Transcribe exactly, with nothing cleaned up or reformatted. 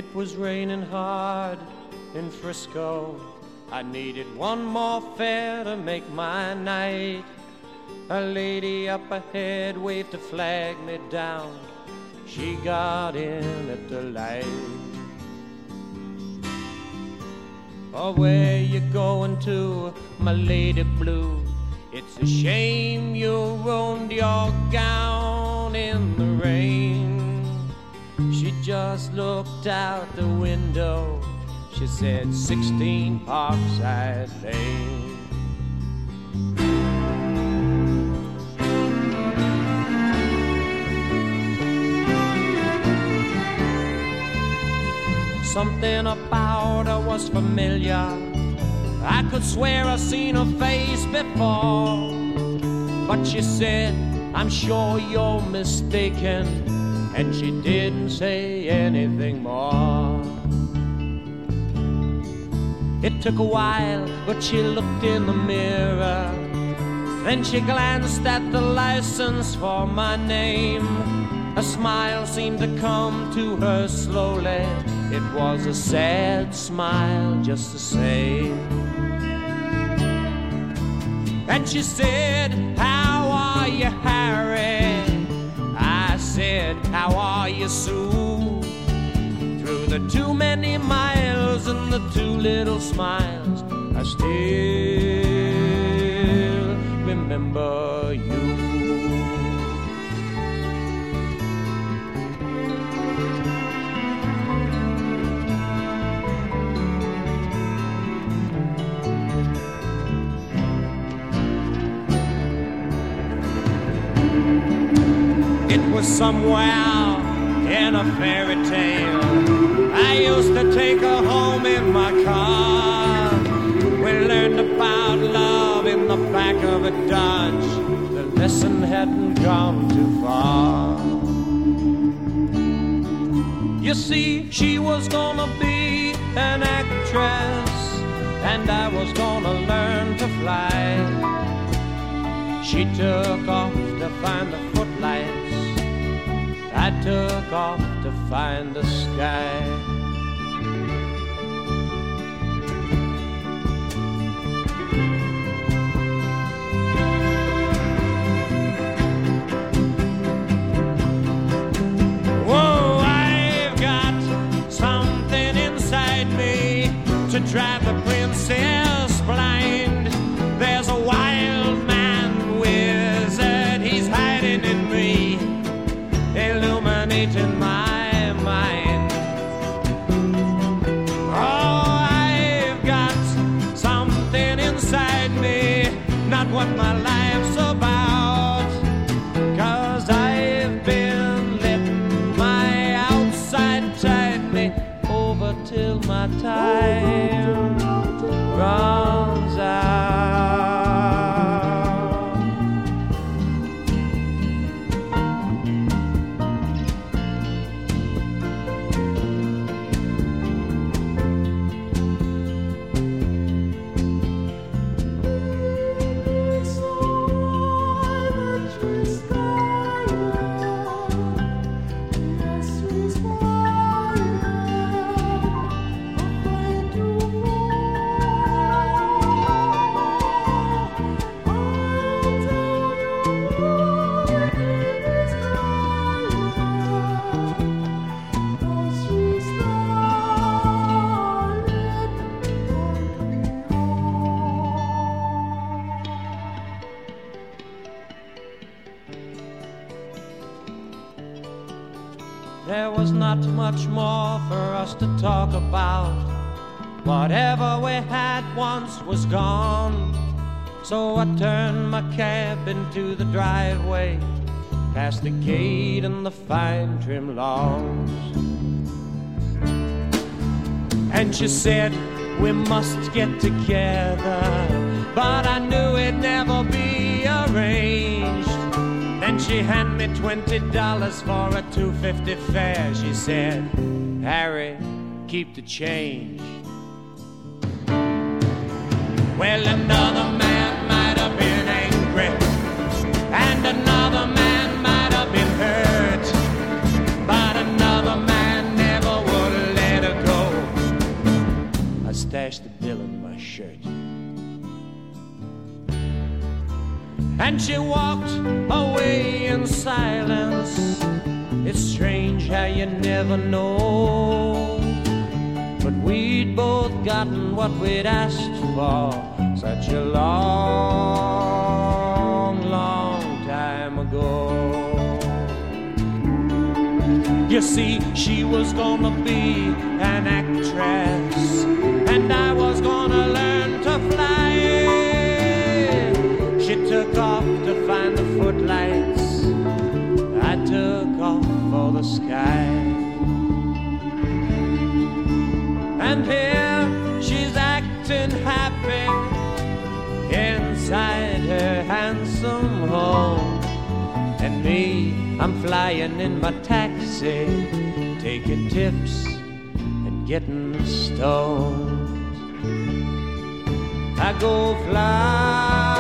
It was raining hard in Frisco. I needed one more fare to make my night. A lady up ahead waved to flag me down. She got in at the light. Oh, where you going to, my lady blue? It's a shame you ruined your gown in the rain. She just looked out the window. She said, sixteen Parkside Lane. Something about her was familiar. I could swear I've seen her face before. But she said, I'm sure you're mistaken. And she didn't say anything more. It took a while, but she looked in the mirror. Then she glanced at the license for my name. A smile seemed to come to her slowly. It was a sad smile just the same. And she said, how are you, Harry? I said, how are you, Sue? Through the too many miles and the too little smiles, I still remember you. It was somewhere in a fairy tale. I used to take her home in my car. We learned about love in the back of a Dodge. The lesson hadn't gone too far. You see, she was gonna be an actress, and I was gonna learn to fly. She took off to find the footlights. I took off to find the sky. Whoa, I've got something inside me to drive the princess blind. There's a wild man wizard, he's hiding in me, illuminating my mind. Oh, I've got something inside me, not what my life's about. 'Cause I've been letting my outside tide me over till my time runs out. There was not much more for us to talk about. Whatever we had once was gone. So I turned my cab into the driveway, past the gate and the fine trim lawns. And she said, we must get together, but I knew it'd never be arranged. Then she handed me twenty dollars for a two fifty fare. She said, Harry, keep the change. Well, another man might have been angry, and another man might have been hurt, but another man never would let the bill in my shirt. And she walked away in silence. It's strange how you never know, but we'd both gotten what we'd asked for such a long, long time ago. You see, she was gonna be an actress, and I was gonna learn to fly. She took off to find the footlights, I took off for the sky. And here she's acting happy inside her handsome home, and me, I'm flying in my taxi, taking tips and getting stoned. I go fly